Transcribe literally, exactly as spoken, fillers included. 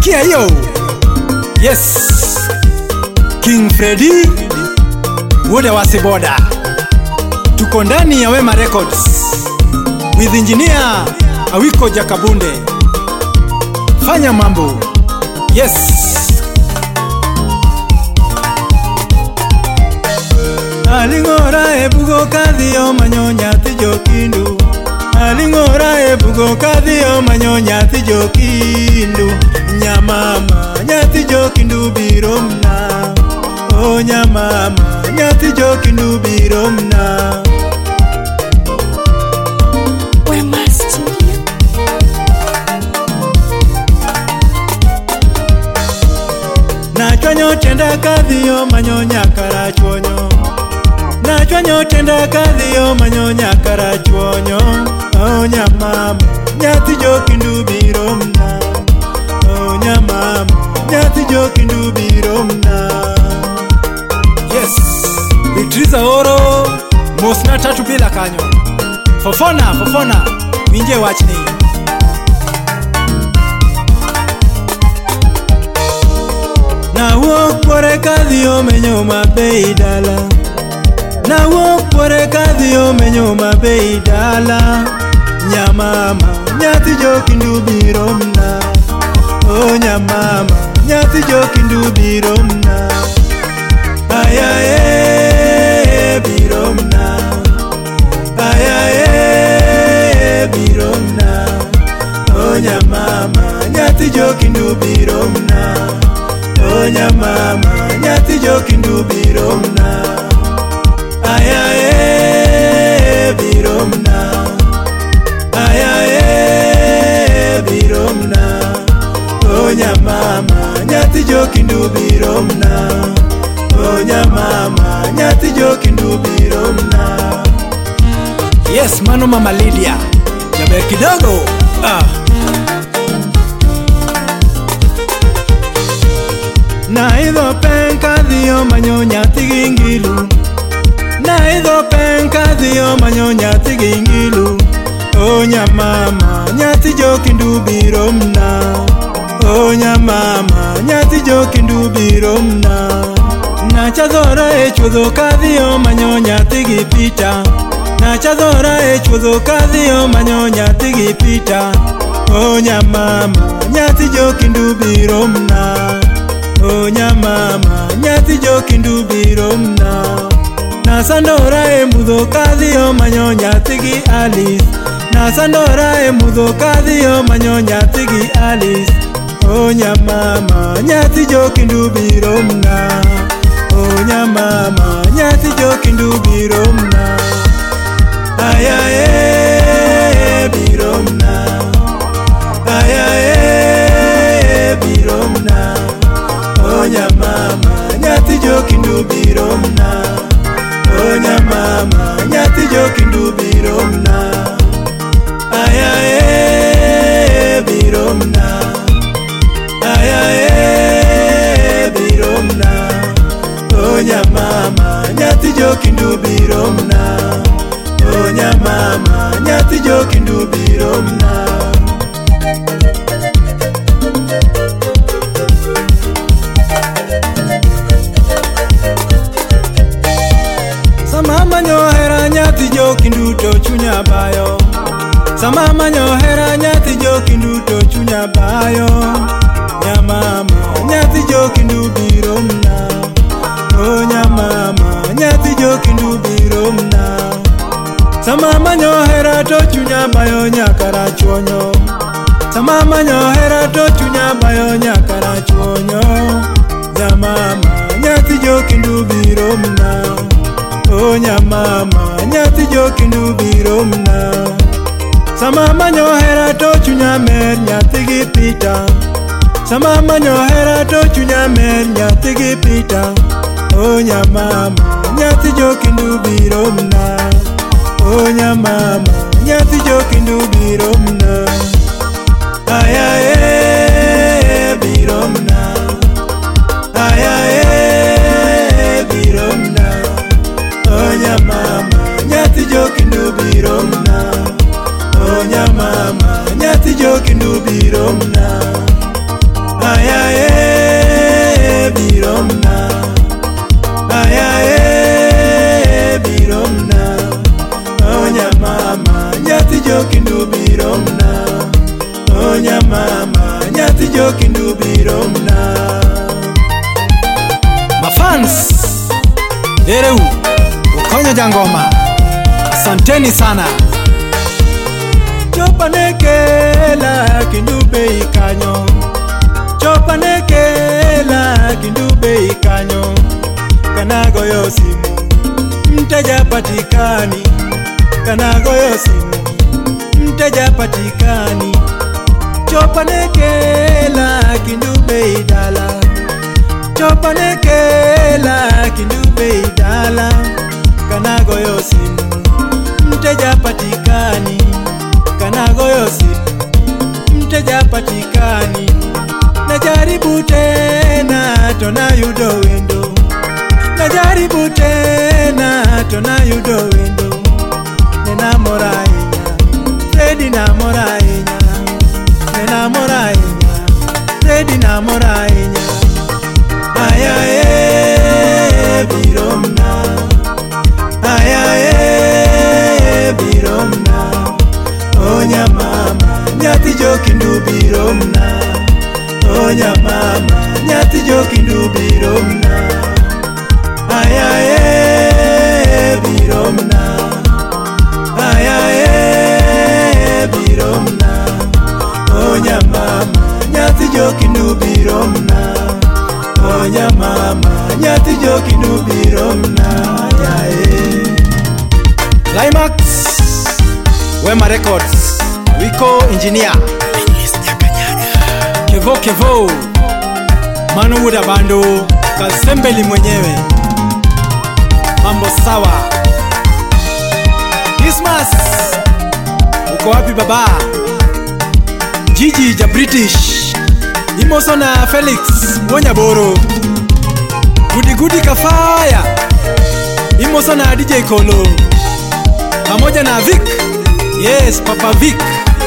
Sikia hiyo. Yes. King Freddy Wote Wasiboda. Tuko ndani ya Wema Records with engineer Awiko Jakabunde. Fanya mambo. Yes. Alingora ebugo kadhiyo manyonya tijokindu. Alingora ebugo kadhiyo manyonya tijokindu. Nyamama nyati jokindu biromna. Oh nyamama nyati jokindu biromna. Wema Studio. Nachwanyo tenda kadhiyo manyonya karachwonyo. Nachwanyo tenda kadhiyo manyonya karachwonyo. Oh nyamama nyati jokindu biromna. Oh nyamama nyati jokindu biromna. Yes, Bitriza oro Mosna tatu bila kanyo. Fofona, fofona Minje wachni. Na wok pore kadhiyo menyo mabeidala. Na wok pore kadhiyo menyo mabeidala. Nyamama nyati jokindu biromna. Oh nyamama nyati jokindu biromna. Ayaye biromna. Ayaye biromna. Oh nyamama nyati jokindu biromna. Oh nyamama nyati jokindu biromna. Ayaye biromna. Ayaye biromna. Oh nyamama nyati jokindu biromna. Oh nyamama nyati jokindu biromna. Yes, mano mama Lydia Jaber kidogo. Ah. Na idho penka dhiyo manyonya tigingilu. Na idho penka dhiyo manyonya tigingilu. Oh nyamama nyati jokindu biromna. Oh nyamama nyati jokindu biromna. Nachadhora e chuodho kadhiyo manyonya tigipita. Nachadhora e chuodho kadhiyo manyonya tigipita. Oh nyamama nyati jokindu biromna. Oh nyamama nyati jokindu biromna. Nasandora e mudho kadhiyo manyonya tigi Alice. Nasandora e mudho kadhiyo manyonya tigi Alice. Oh nyamama nyati jokindu biromna. Oh nyamama nyati jokindu biromna. Ayaye biromna. Ayaye biromna. Oh nyamama nyati jokindu biromna. Oh nyamama nyati jokindu biromna. Ayaye biromna. Ayaye biromna. Oh nyamama nyati jokindu biromna. Oh nyamama nyati jokindu biromna. Samama nyohera nyati jokindu to chunya bayo. Samama nyohera nyati jokindu to chunya bayo. Nyamama nyati jokindu biromna. Oh nyamama nyati jokindu biromna. Samama nyohera to chunya bayo nyakara chwonyo. Samama nyohera to chunya bayo nyakara chwonyo. Nyamama nyati jokindu biromna. Oh nyamama nyati jokindu biromna. Samama nyohera to chunya mer nyati gipita. Samama nyohera to chunya mer nyati gipita. Oh nyamama nyati jokindu biromna. Oh nyamama nyati jokindu biromna. Ayaye biromna. Ayaye biromna. Oh nyamama nyati jokindu biromna. Oh nyamama nyati jokindu biromna. ayae biromna, ayae biromna, onya mama nyathi jokindu biromna, onya mama nyathi jokindu biromna. Mafans ereu ukonyo jangoma, asanteni sana. Chopanekela kindube ikanyo, chopanekela kindube ikanyo, kanago yo simu mteja patikani, kanago yo simu mteja patikani. Chopanekela kindube idala, chopanekela kindube idala, kanago yo simu mteja patikani, kanago yo simu mteja patikani. Najaribu tena tona yudo wendo, najaribu tena tona yudo wendo. Nena morainya, Fredi na morainya, nena morainya, Fredi na morainya. Ayae biromna, ayae biromna, onya mama nyathi jokindu biromna, onya mama nyathi jokindu biromna. Ayae biromna, ayae biromna, onya mama nyathi jokindu biromna, onya mama nyathi jokindu biromna. Ayae Climax Wema Records, Wiko Engineer, Kevo Kevo, Manu Wuda Bando, Kasembeli mwenyewe. Mambo sawa. Christmas, uko wapi baba? Gigi ja British, Imoso na Felix Wonyaboro, Gudi Gudi Kafaya, Imoso na D J Kolo, pamoja na Vic. Yes, Papa Vic,